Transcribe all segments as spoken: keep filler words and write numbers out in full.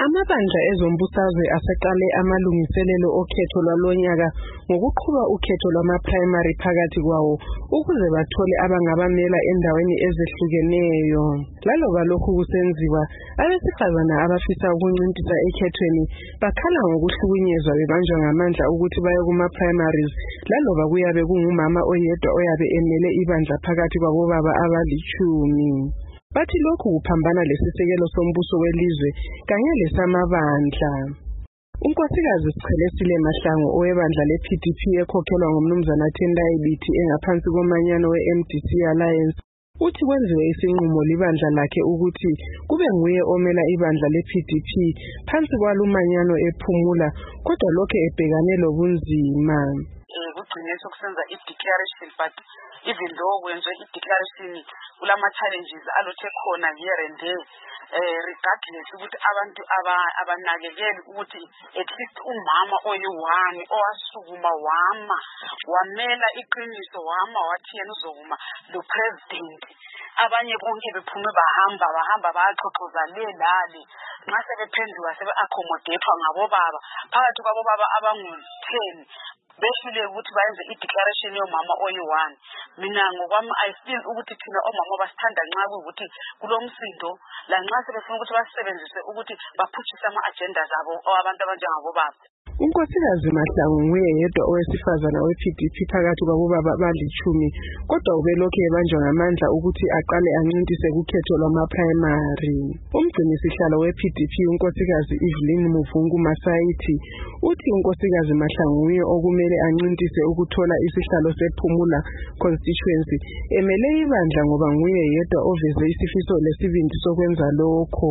Amabandla ezombusazwe aseqale amalungiselelo okhetho lwalonyaka ngokuqhuba ukhetho lwama-primary phakathi kwawo ukuze bathole abangabamela endaweni ezehlukeneyo. Laloba lokhu kusenziwa, abesifazana abafisa ukuncintisa ekhethweni bakhala ngokuhlukunyezwa bebanjwa ngamandla ukuthi baye kuma-primaries laloba kuyabe kungumama oyedwa oyabe emele ibandla phakathi kwabobaba abalichumi. Bathi lokhu kuphambana lesisekelo sombuso welizwe kanye lesamabandla. Unkosikazi Sichelesile Mahlangu owebandla le-P D P ekhokhelwa ngumnumzana Tendai Biti engaphansi komanyano we-M D C Alliance uthi kwenziwe isinqumo libandla lakhe ukuthi kube nguye omela ibandla le-P D P phansi kwalumanyano ephumula kodwa lokho ebhekane lobunzima. Kugcine sokusenza i-declaration, but even though kwenziwe i-declaration kulama challenges alothe khona here and there, eh regardless ukuthi abantu abanakekeli ukuthi at least umama oyi-one owasukuma wama wamela iqiniso wama wathi yena uzokuma lo president, abanye bonke bephume bahamba bahamba baxoxoza le lale nxa sebephenduka sebe-accommodate ngabobaba phakathi kwabobaba abangu-ten behlile ukuthi bayenze i-declaration yomama oyi-one. Mina ngokwami I feel ukuthi thina omama basithanda nxa kuyukuthi kulomsindo lanxa sebefuna ukuthi basebenzise ukuthi baphutshise ama-agenda zabo abantu abanjengabobaba. Unkosikazi Mahlangu nguye yedwa owesifazana we-P D P phakathi kwabobaba abalichumi kodwa ubelokhu ebanjwa ngamandla ukuthi aqale ancintise kukhetho lwama-primary. Umgcinisihlalo we-P D P unkosikazi Evelyn Muvungu Masayithi uthi unkosikazi Mahlangu nguye okumele ancintise ukuthola isihlalo sePhumula constituency emele ibandla ngoba nguye yedwa oveze isifiso lesibindi sokwenza lokho.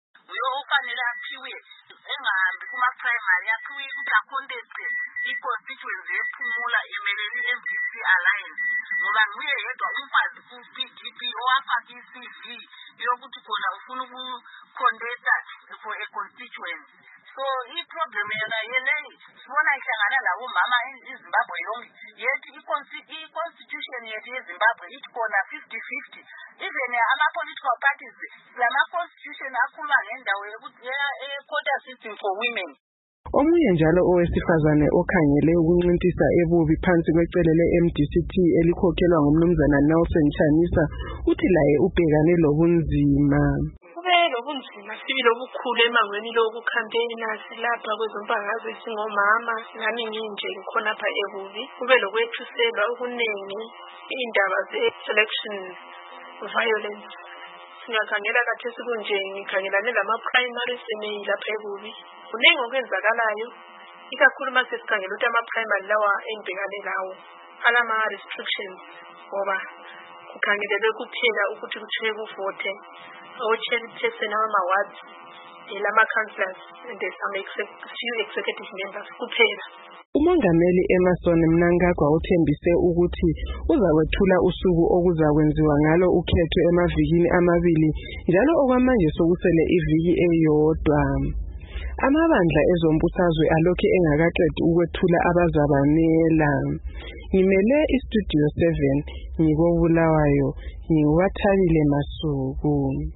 I-constituency yePhumula emelele i-M D C Alliance ngoba nguye yedwa umfazi ku-P D P owafaka i-C V yokuthi khona ufuna ukukhondesta for a constituency. So i-problem yena yeleyi sibona ihlangana labomama eZimbabwe yonke yethi i-constitution yethu yeZimbabwe ithi khona fifty fifty. Even ama-political parties lama-constitution akhuluma ngendawo ye-quota system for women. Omunye njalo owesifazane okhangele ukuncintisa ebubi phansi kwecele le-M D C T elikhokhelwa ngumnumzana Nelson Chanisa uthi laye ubhekane lobunzima. Kube lobunzima sibili obukhulu emangweni lokukhampeyina silapha kwezombangazwe singomama nami nginje ngikhona pha ebubi. Kube lokwethuselwa okuningi indaba ze-selection violence. Singakhangela kathesi kunje ngikhangelane lama-primary semeyi lapha ebubi. Kuningi okwenzakalayo ikakhulu uma sesikhangela ukuthi ama-primary lawa engibhekane lawo alama-restrictions ngoba kukhangelelwe kuphela ukuthi kuthiwe kuvote o-chairperson abama-wards lama-councillors and some few executive members kuphela. Umongameli Emmerson Mnangagwa uthembise ukuthi uzakwethula usuku okuzakwenziwa ngalo ukhetho emavikini amabili njalo okwamanje sokusele iviki eyodwa. Amabandla ezombusazwe alokhe engakaqedi ukwethula abazabamela. Ngimele iStudio seven ngikobulawayo ngiwathabile Masuku.